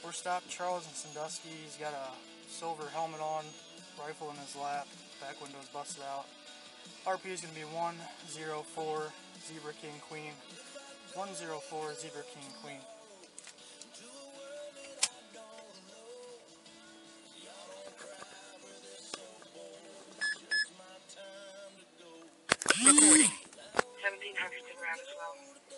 We're stopped Charles in Sandusky. He's got a silver helmet on, rifle in his lap, back window's busted out. RP is going to be 104 Zebra King Queen. 104 Zebra King Queen. Recording. 1700 to grab as well.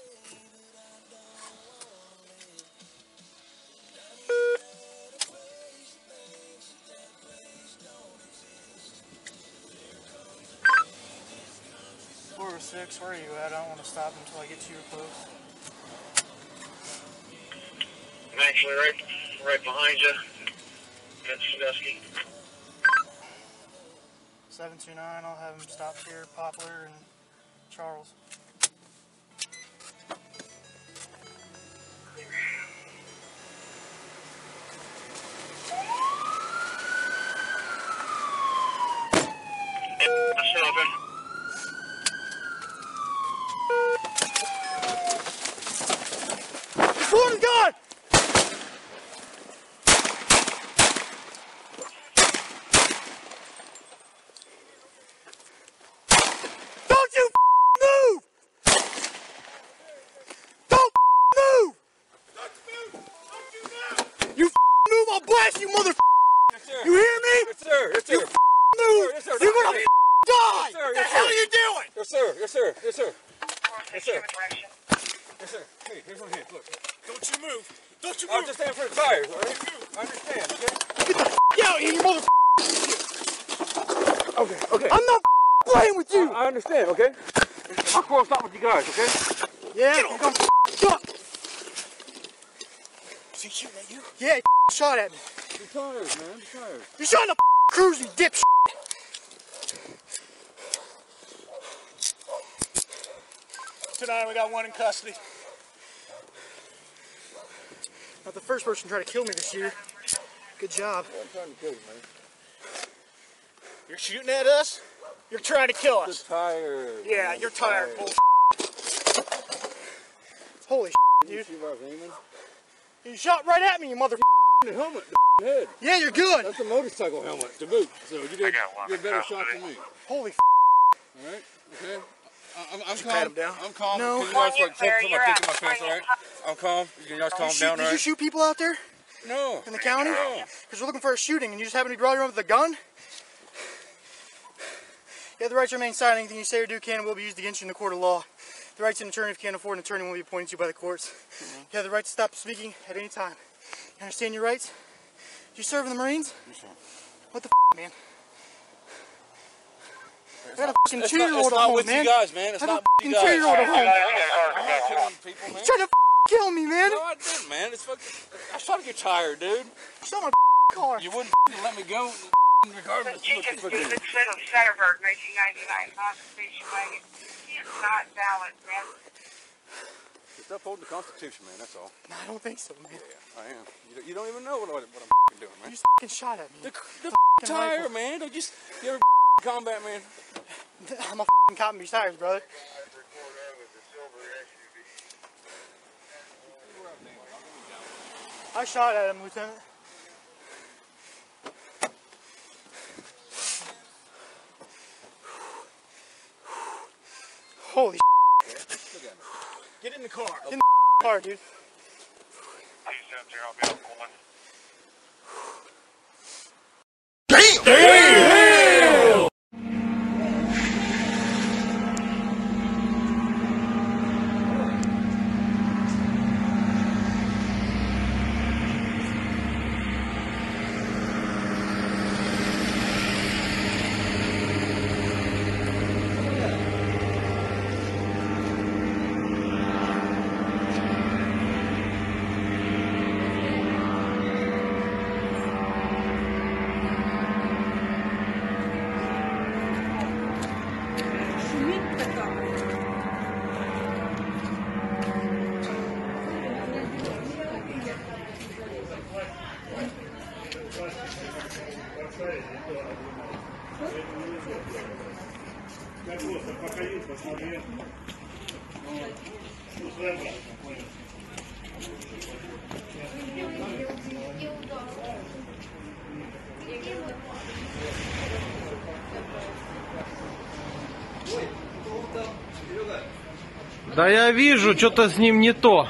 Four 6, where are you at? I don't want to stop until I get to your post. I'm actually right behind you. That's Sandusky. 729, I'll have him stop here, Poplar and Charles. One's gone! Don't you move! Don't move! You move, I'll blast you, mother. Yes, sir. You hear me? Yes, sir. Yes, sir. You move! Yes, sir. You're gonna die! Yes, sir. What the Yes, hell sir. are you doing? Yes, sir. Yes, sir. Yes, sir. Yes, sir. direction. Yes, sir. Hey, here's one here. Look. Don't you move! Don't you I'm move! just standing for the tires, all right? I understand, okay? Get the out here, you mother. Okay, okay. I'm not playing with you! I understand, okay? My quarrel's not with you guys, okay? Yeah, you're gonna shot. Is he shooting at you? Yeah, he shot at me. The tires, man. The tires. You're shot in the cruise, you dipshit. Tonight we got one in custody. Not the first person to try to kill me this year. Good job. I'm trying to kill you, man. You're shooting at us? You're trying to kill The us. tires. Yeah, man, you're the tired, tires. Holy Did you dude. see where I was aiming? You shot right at me, you mother. The helmet, the head. Yeah, you're good. That's a motorcycle helmet to boot. So you did a better shot than me. Holy All right? Okay? I'm Pat calm. him down? I'm calm. No. Can you guys like Clear, put my you're dick in my out. pants, all right? I'm calm. Can you guys calm down, all Did you right? shoot people out there No. in the county? No. Because we're looking for a shooting and you just happen to be riding around with a gun? You have the right to remain silent. Anything you say or do can and will be used against you in the court of law. The right to an attorney if you can't afford an attorney will be appointed to you by the courts. You have the right to stop speaking at any time. You understand your rights? Do you serve in the Marines? Yes, sir. What the man? I got a fucking It's 2-year-old at not home, with man. you guys, man. It's I got not a with you fucking guys. 2-year-old at home. I'm not killing people, man. He's trying to kill me, man. No, I didn't, man. It's fucking. I shot at your tire, dude. Shot my car. You wouldn't let me go, regardless of what you Chicken fucking. Davidson of Satterberg, 1999, not station wagon. It's not valid, man. Just upholding the Constitution, man. That's all. No, I don't think so, man. Yeah, I am. You don't even know what I'm doing, man. You just fucking shot at me. The tire, man. Don't just. You ever combat, man? I'm a fucking cop in these tires, brother. I shot at him, Lieutenant. Holy Get in the car. Get in the car, dude. Да я вижу, что-то с ним не то.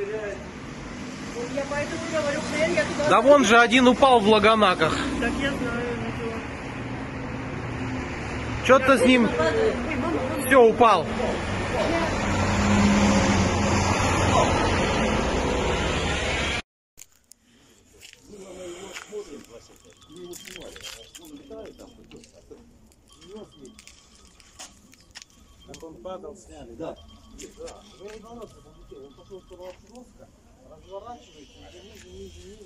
Да вон же один упал в Лаганаках. Так я знаю, видела. Что-то с ним... Все, упал. Как он падал, сняли. Да. Он пошел туда жестко, разворачивается, ниже.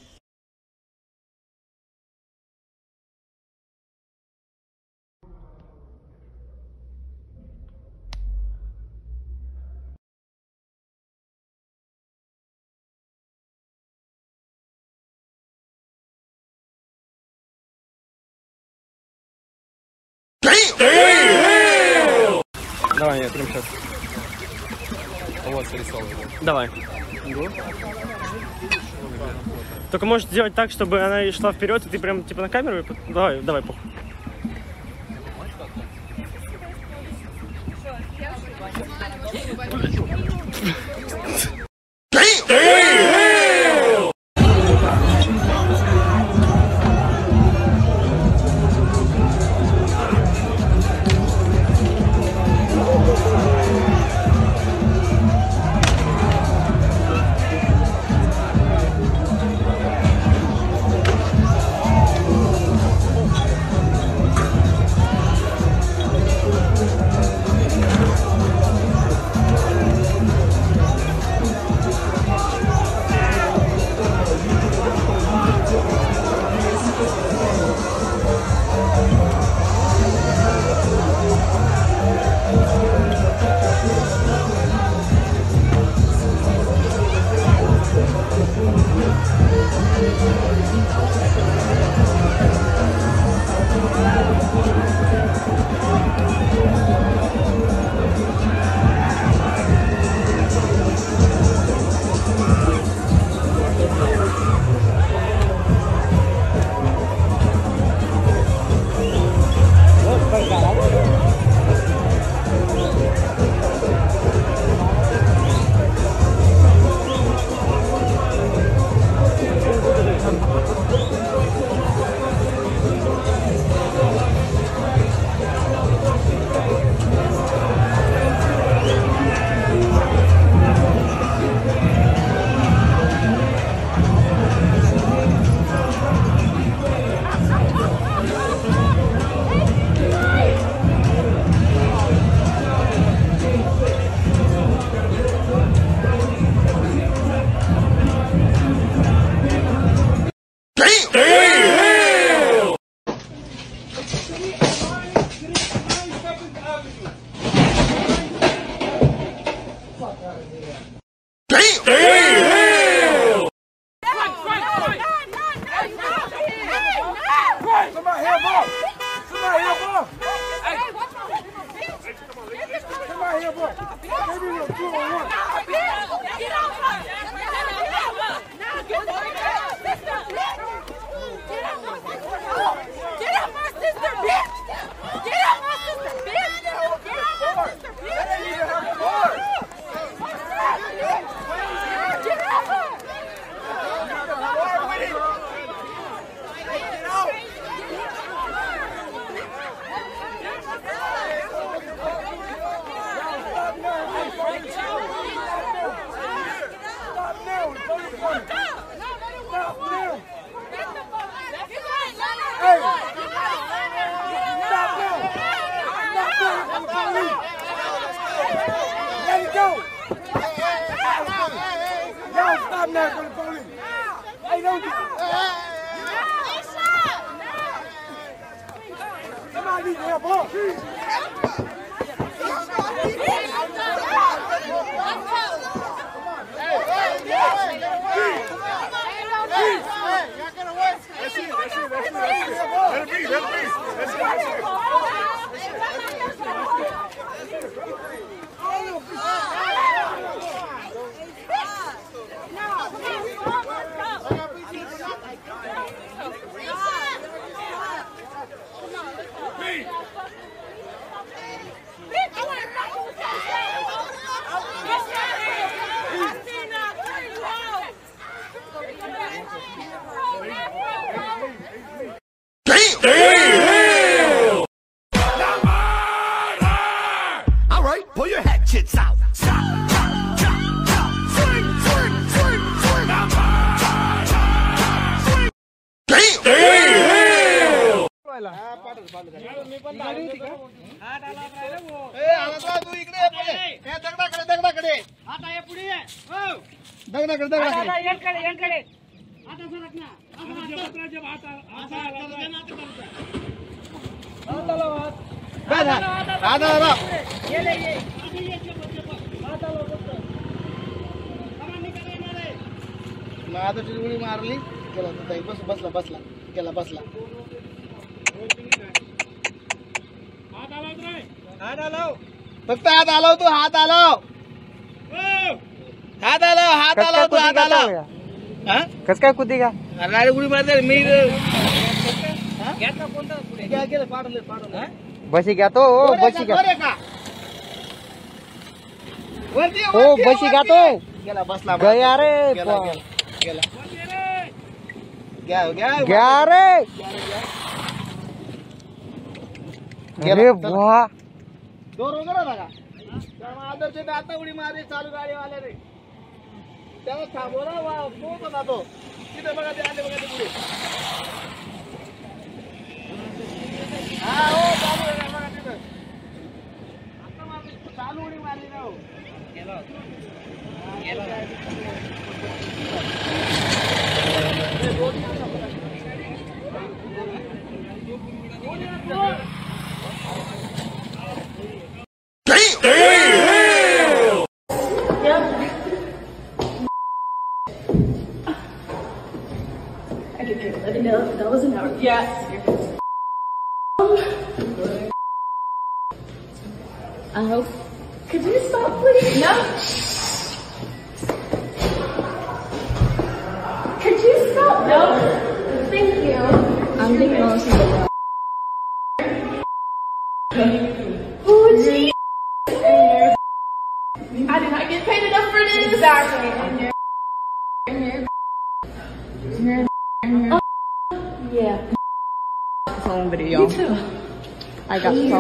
Давай, я прям сейчас. Вот, срисовал. Давай. Только можешь сделать так, чтобы она шла вперед, и ты прям типа на камеру. Давай, похуй. आला तू इकडे ये पुढे. हे दगडाकडे. आता हे पुढे ये. हो. दगडाकडे. यांकडे आता सरक ना. जब हात आला. महादाची उडी मारली. गेला ताई बसला. गेला बसला. हात आलाव. फक्त हात आलाव तू. हात आलाव तू. हात आलाव. हा कस काय कुदी का अरे उडी मारते मी. गेलं पाडलं. बसी घ्या तो बसी घ्या वरती हो बसी घ्या तो गेला बसला. गया रे गेला. घ्या रे अरे वा दोर वगैरे बघा. आदर्श आता उडी मारली चालू गाडी आले रे. त्याला थांबवला पोहत होता तो. तिथे बघा ते आले बघा ते पुढे. हा हो चालू आहे बघा तिथं. आता मारली चालू उडी मारली ना हो. That was an hour. Yes. Could you stop, please? No. Could you stop? No. Thank you. I'm the most. Oh, gee. I did not get paid enough for this. Exactly. Yeah. It's on video. Me too. I got so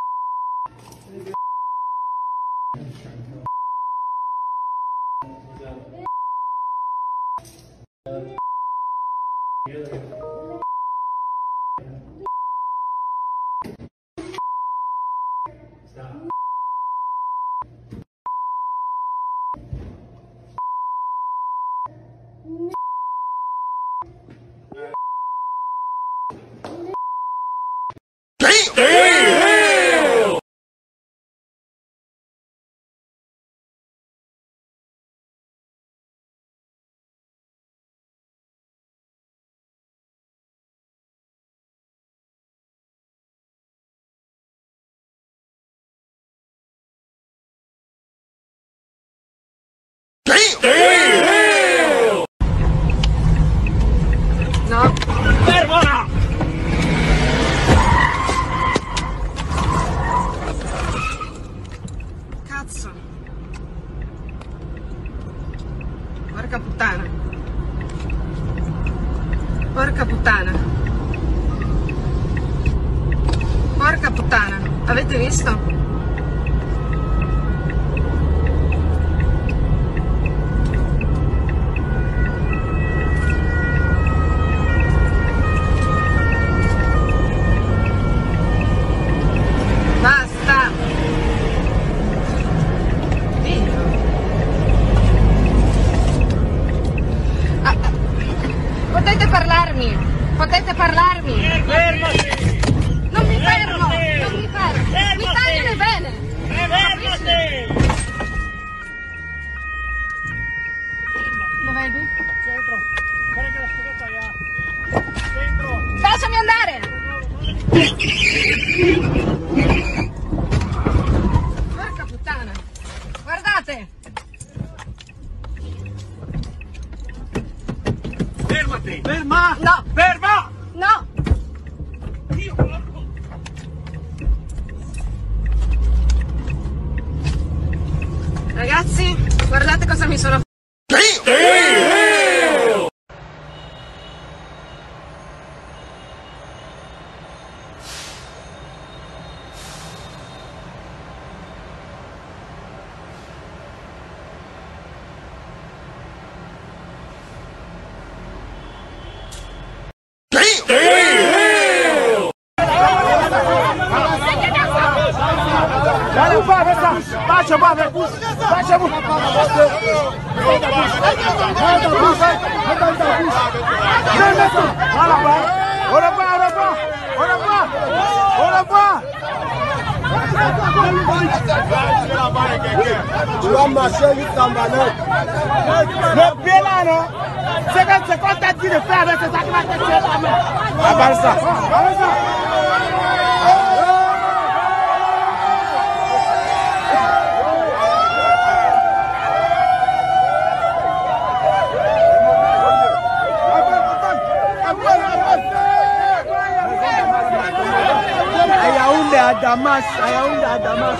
Cazzo. Porca puttana. Porca puttana. Porca puttana. Avete visto? Basta. Potete parlarmi? Potete parlarmi? Fermati! Non mi fermo! Non mi fermo! Mi tagliano bene! Fermati! Lo vedi? Centro. Guarda che la spiegata ya. Centro. Lasciami andare! Porca puttana! Guardate! Fermati! Ferma! No! Ferma! No! Io porco! Ragazzi, guardate cosa mi sono pas avec ça. Marche pas avec vous. Marchez-vous. Au revoir, au revoir. Au revoir. Au revoir. Tu vas marcher jusqu'en valeur. Le pied là, non? C'est quand t'as dit de faire avec ça qui va te tirer la main. Avale ça. Avale ça. À Damas, à Damas.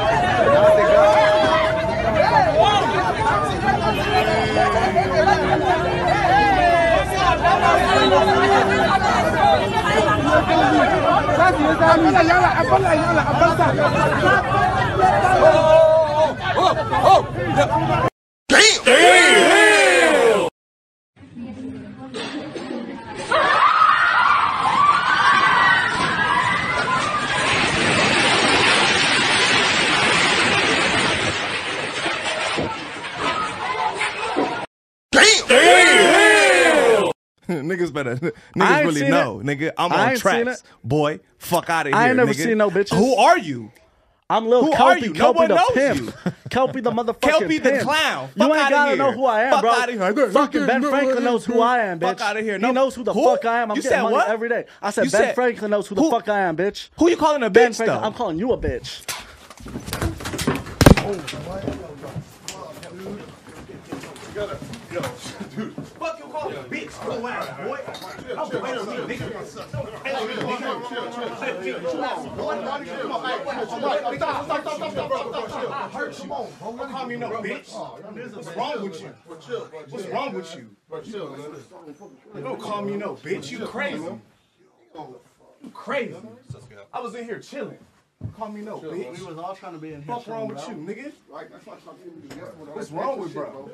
Niggas better. Niggas really know, nigga. I'm on tracks, boy. Fuck out of here. I ain't never nigga. seen no bitches. Who are you? I'm Lil Who Kelpie. are you? No Kelpie one the knows pimp. you. Kelpie the motherfucking Kelpie the pimp. clown. You Fuck ain't outta gotta here. know who I am, Fuck bro. outta here. Fucking Ben Franklin knows who I am, bitch. Fuck outta here. He No. knows who the Who? fuck I am. I'm You getting said money what? every day. I said You Ben said- Franklin knows who the fuck I am, bitch. Who you calling a Ben bitch Franklin. though? I'm calling you a bitch. Fuck you calling a bitch? Go out, boy. Don't call me no bitch. What's wrong with you? What's wrong with you? Don't call me no bitch. You crazy. You crazy. I was in here chilling. Call me no bitch. We was all trying to be in here. What's wrong with you, nigga? What's wrong with bro?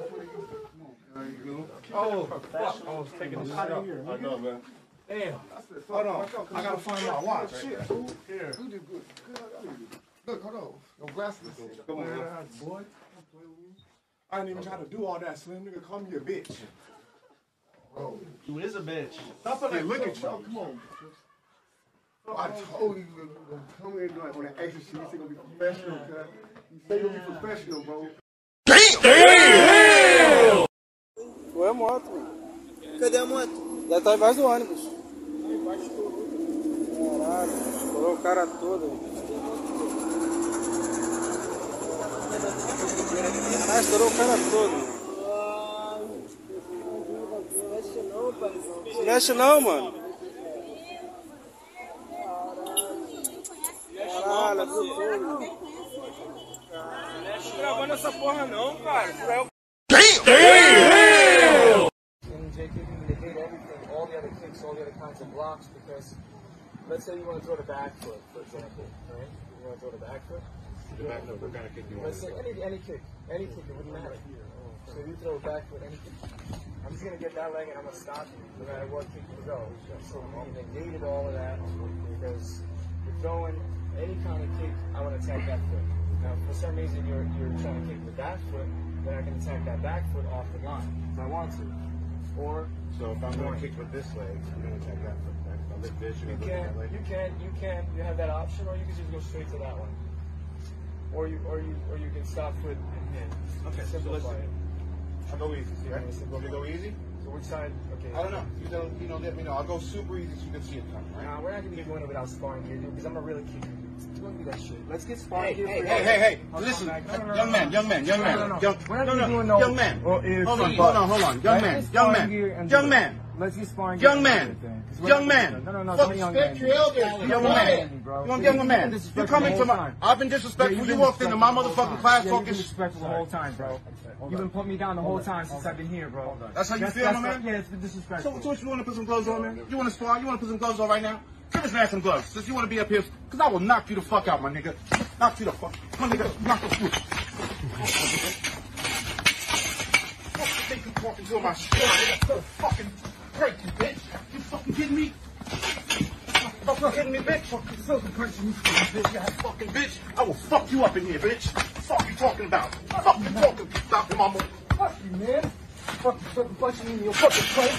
Oh, fuck. I was taking a shot out here. I know, man. Damn. Hold on. I gotta find my watch. Here. You did good. Look, hold on. No glasses. Come on, boy. I didn't even try to do all that, Slim. Nigga, call me a bitch. Bro, you is a bitch. Stop fucking look at you. Come on. I told you to come in on that extra shit. You say gonna be professional, cuz. You say you're gonna be professional, bro. Damn! Ué, moto. Cadê a moto? Já tá embaixo do ônibus. Caralho, estourou o cara todo. Ah, estourou o cara todo. Não mexe não, mano. Caralho, abriu tudo. Não gravando essa porra não, cara. Damn! In JK, they hate everything, all the other kicks, all the other kinds of blocks, because let's say you want to throw the back foot, for example, right? You want to throw the back foot? The back foot, what kind of kick do you want? Let's say any kick, it wouldn't matter. So you throw a back foot, any kick. I'm just going to get that leg and I'm going to stop you, no matter what kick you go. So you negated all of that, because you're throwing any kind of kick, I want to attack that foot. Now, for some reason, you're trying to kick with that foot, then I can attack that back foot off the line if I want to. Or so if I'm going to kick with this leg, you're going to attack that foot. Right? If I lift this, you're going to lift that leg. You have that option, or you can just go straight to that one. Or you can stop foot and hit. Okay, simplify it. I'll go easy. See, right? Want me to go easy? So which side? Okay. I don't know. You don't let me know. I'll go super easy so you can see it coming. Right? Nah, we're not gonna get going without sparring here, dude. Because I'm a really kicker. Don't do that shit. Let's get sparring here. Hey! Listen, young man. We're not doing no. Young man. Hold on. Young man. Let's get sparring. Young man. Young man. No, respect your elders. Young man. You coming to my... I've been disrespectful. You walked into my motherfucking class talking... You've been disrespectful the whole time, bro. You've been putting me down the whole time since I've been here, bro. That's how you feel, my man? Yeah, it's been disrespectful. So what, you want to put some gloves on, man? You want to spar? You want to put some gloves on right now? Give this man some gloves, since you want to be up here. Because I will knock you the fuck out, my nigga. Knock you the fuck. My nigga, knock you. What you think you walking through my shit? Fucking break you, bitch. You fucking kidding me? Stop hitting me, bitch. Fucking sucker punching you, bitch. You fucking bitch. I will fuck you up in here, bitch. Fuck you talking about? Fuck you talking about, mama? Fuck you, man. Fucking sucker punching me in your fucking place.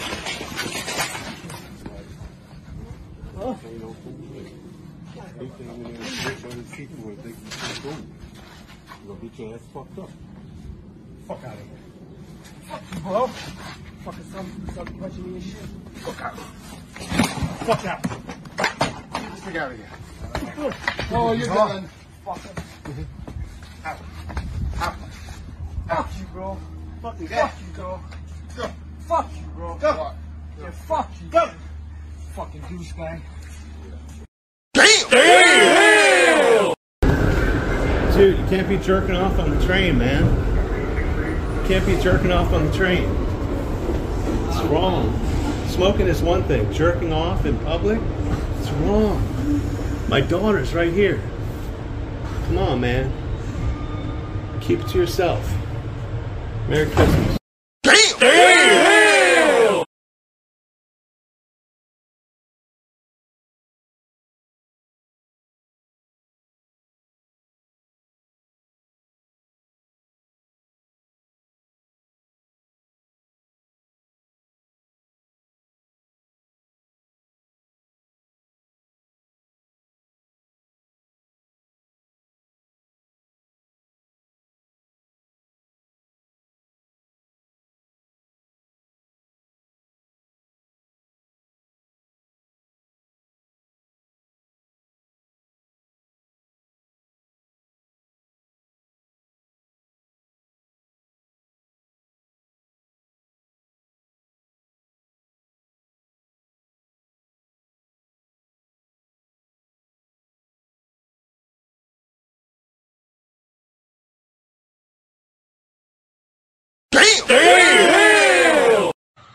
Huh? They think when they're rich on these people would think you can't go. You're gonna get your ass fucked up. Fuck out of here. Fuck you, bro. Fucking sucker punching me and shit. Fuck out. Fuck out. Get out of here. Oh, you're done. Fuck it. Out. Out. Fuck you, bro. Fucking fuck you, bro. Go. Fuck you, bro. Go. Yeah, fuck you. Go. Fucking douchebag. Damn! Dude, you can't be jerking off on the train, man. You can't be jerking off on the train. It's wrong. Smoking is one thing. Jerking off in public, it's wrong. My daughter's right here. Come on, man. Keep it to yourself. Merry Christmas. Damn! Damn! Damn!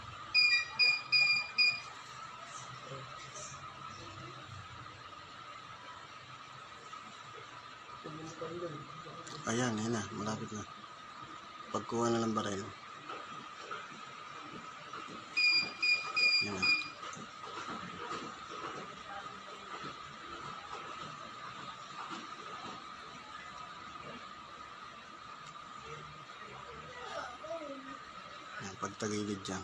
Ayan, yan na. Malapit na. Pagkuha na ng baril. Yan na. Yan, pagtagilid dyan.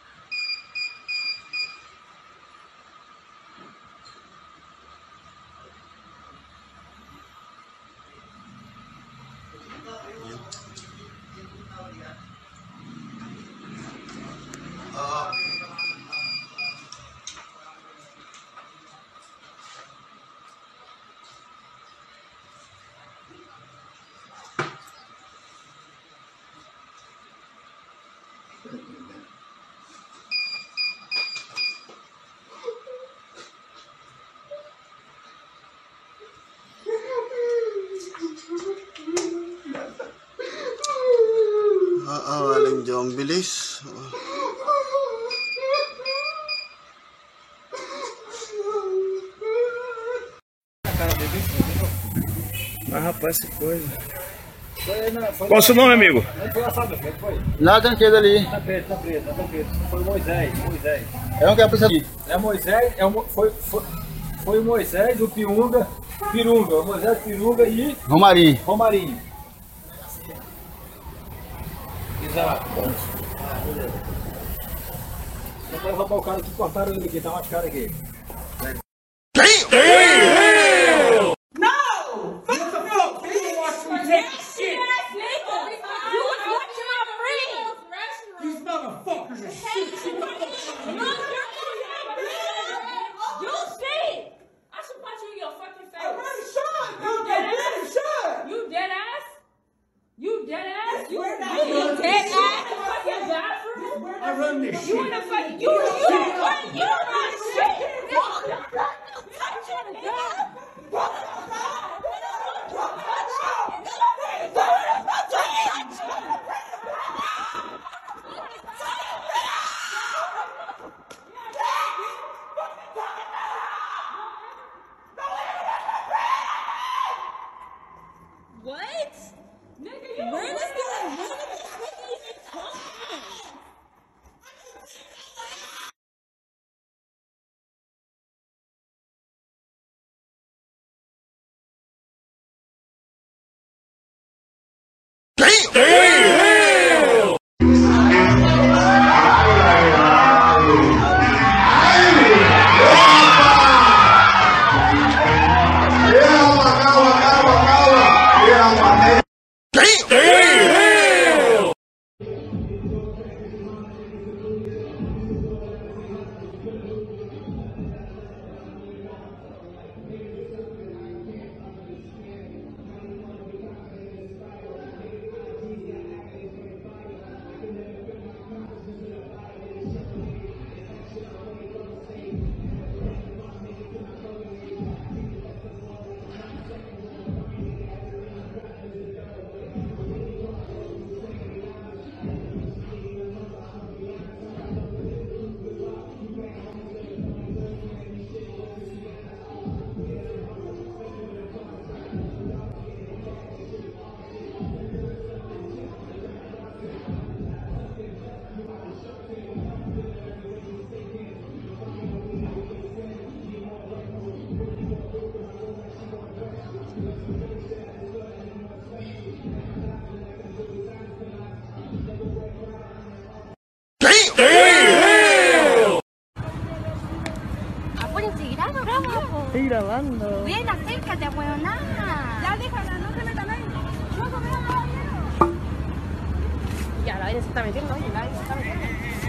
Aling Diyong bilis. Ah, rapaz, que coisa. Qual o seu nome, amigo? Lá tranquilo ali. Tá preto. Foi Moisés. É um que é pra aqui. É Moisés, foi o Moisés, o Pirunga, o Moisés, Pirunga e Romarinho. Exato. Só pra roubar o cara que cortaram ele aqui, tá machucado aqui. Damn! No! Fuck the fuck! You watch me take shit! You was watching my friends! These motherfuckers are shit! You see! I should punch you in your fucking face. I really should! You dead ass? You dead ass? You dead ass? You dead ass? Fucking bathroom? I run this shit. You in the fucking... You run shit! What? Nigga, where is grabando. Bien, acércate, huevonada. Ya déjala, no te metas ahí. No, no, Ya, la aire se está metiendo, oye, la aire se está metiendo.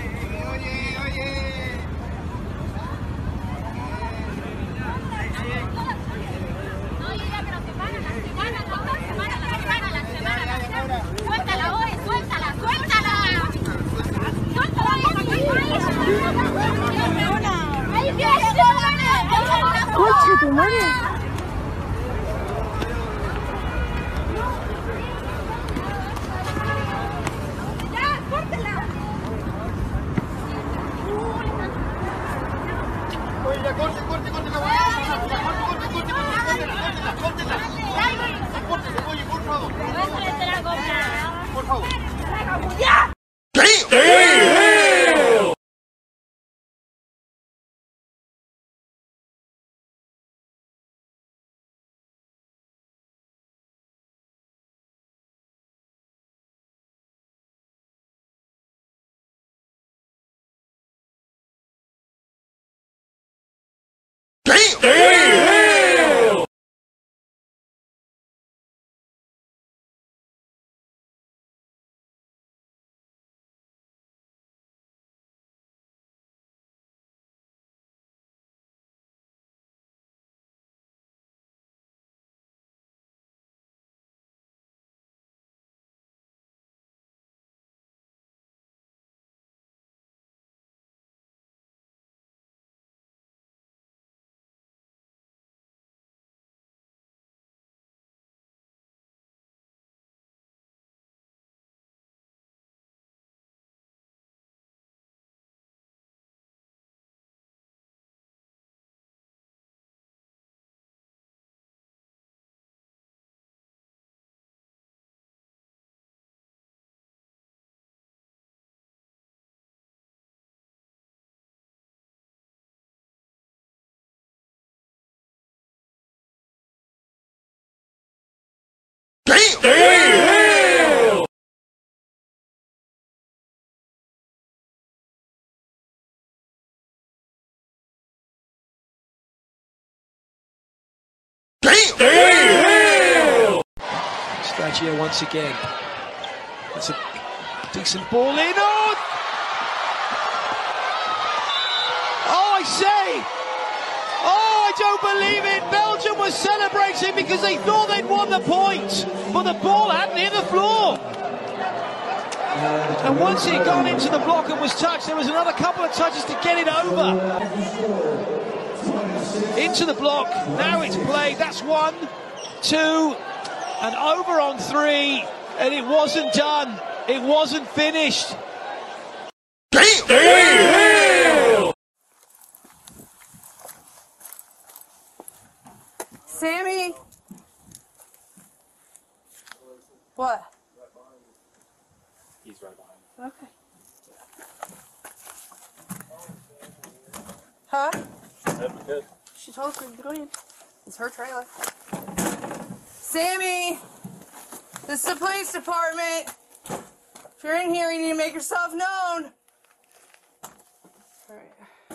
Suéltala, hoy, suéltala, suéltala. ¡Coche, tu madre! Stagio once again. That's a decent ball in. Oh, I say! Oh, I don't believe it! Belgium was celebrating because they thought they'd won the point, but the ball hadn't hit the floor. And once it got into the block and was touched, there was another couple of touches to get it over. Into the block, now it's played. That's 1, 2, and over on 3, and it wasn't done. It wasn't finished. Sammy? What? He's right behind. Okay. Huh? She told us we could go in. It's her trailer. Sammy! This is the police department. If you're in here, you need to make yourself known. Alright.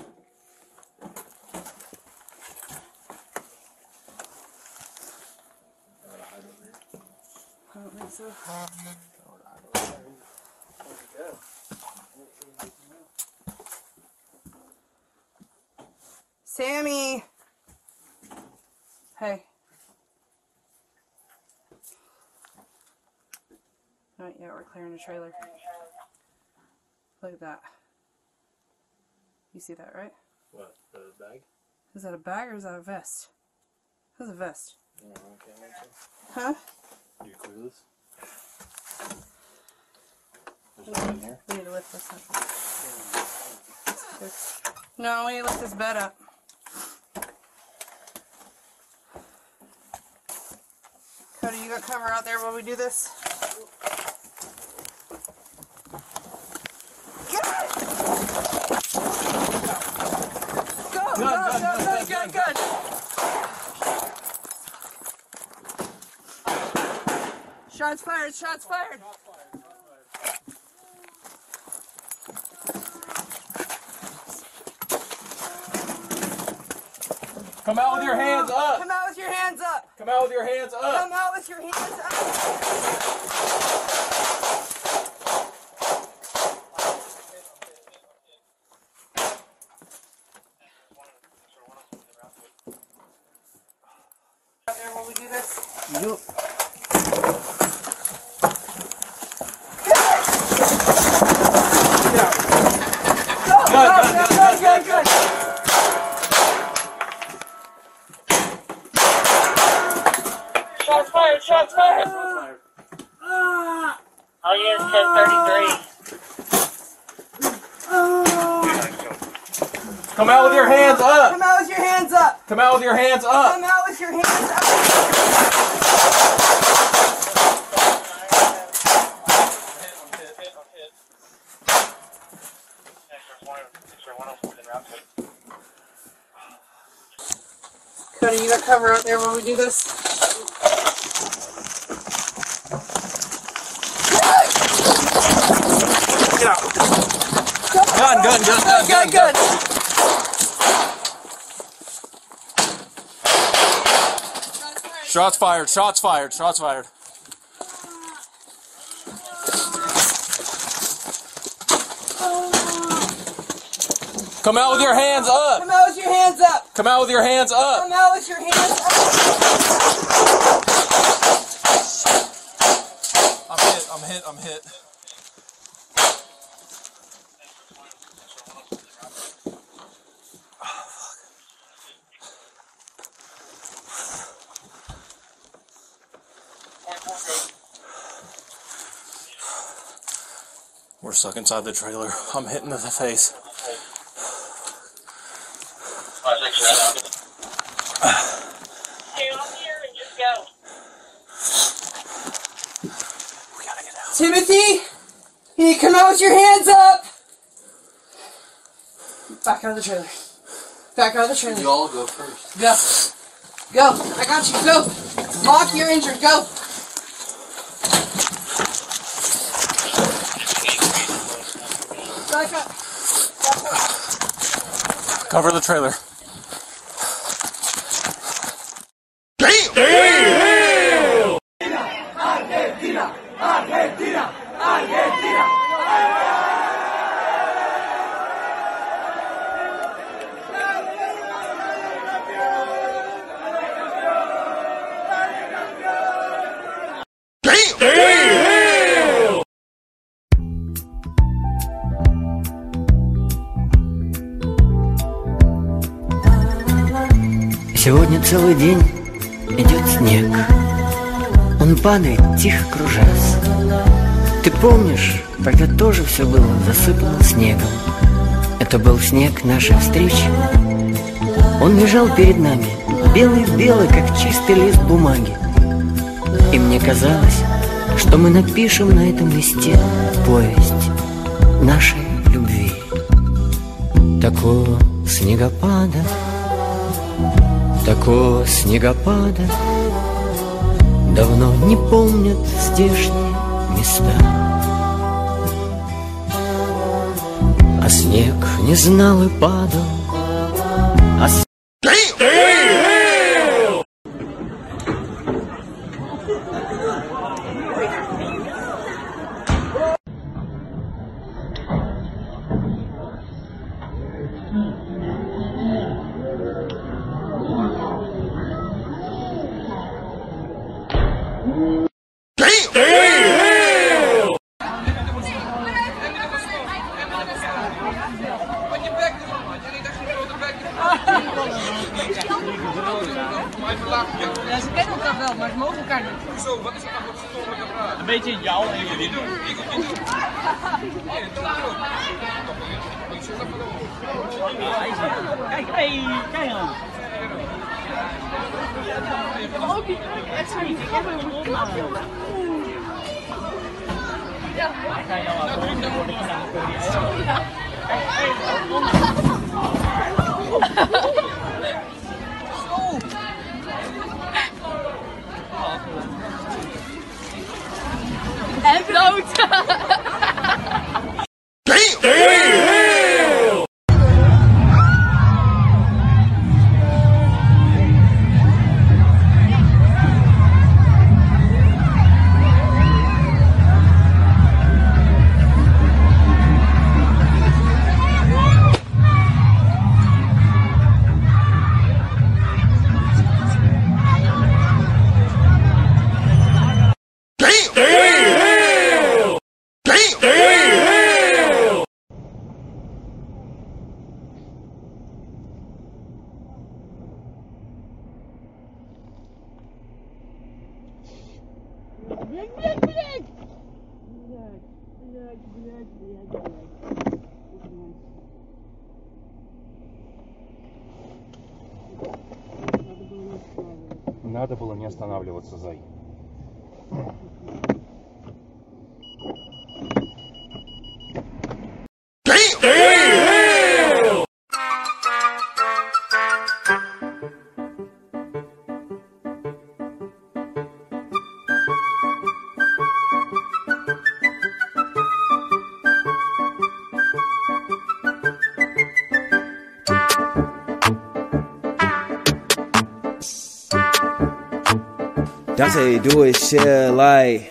I don't think so. Sammy! Hey. Alright, yeah, we're clearing the trailer. Look at that. You see that, right? What, the bag? Is that a bag or is that a vest? That's a vest. Oh, okay. Huh? You clear this? There's nothing in here? We need to lift this up. No, we need to lift this bed up. Cody, you got cover out there while we do this? Get it! Go, go. Shots fired, shots fired. Come out with your hands up. Come out with your hands up. Come out with your hands up. Come out with your hands Out there when we do this. Yup. Good. Shots fired, shots fired. All units 1033. Come out with your hands up. Come out with your hands up. Come out with your hands up. Come out with your hands up. Cody, you got cover out there when we do this? Get out. Gun. Shots fired. Come out with your hands up. Come out with your hands up. Come out with your hands up. Come out with your hands up. I'm hit. We're stuck inside the trailer. I'm hit in the face. Stay on here and just go. Timothy, you need to come out with your hands up. Back out of the trailer. You all go first. Go. I got you. Go. Lock, you're injured. Go. Back up. Cover the trailer. Argentina. Сегодня целый день идет снег. Он падает, тихо кружась. Ты помнишь, тогда тоже все было засыпано снегом. Это был снег нашей встречи. Он лежал перед нами, белый-белый, как чистый лист бумаги. И мне казалось, что мы напишем на этом листе повесть нашей любви. Такого снегопада давно не помнят здешние места. А снег не знал и падал. Ja, ze kennen elkaar wel, maar ze mogen elkaar niet. Hoezo? Wat is dat nou voor vraag? Een beetje jou en jullie doen. Ik ook niet doen. Nee, doe maar ook. Kijk, kijk dan. Ook niet. Echt zo niet. Ik heb een rond aan. Ja. Ik ga jou laten doen, dan word ik gedaan voor die ijs. En brood. Надо было не останавливаться, Зай. Dante do his shit like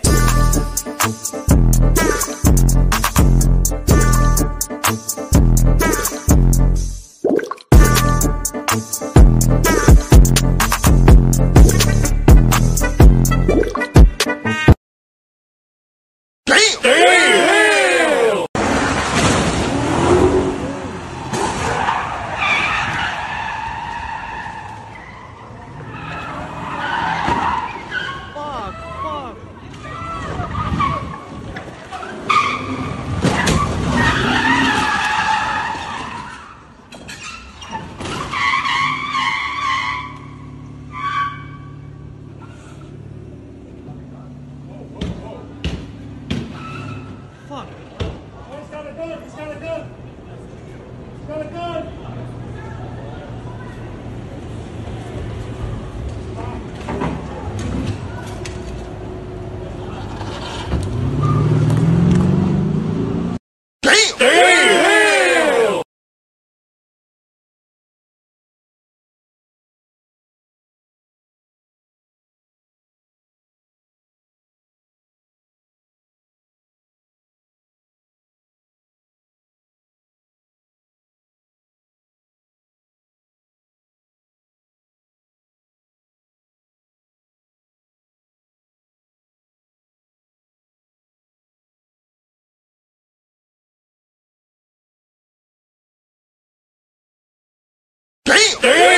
Damn!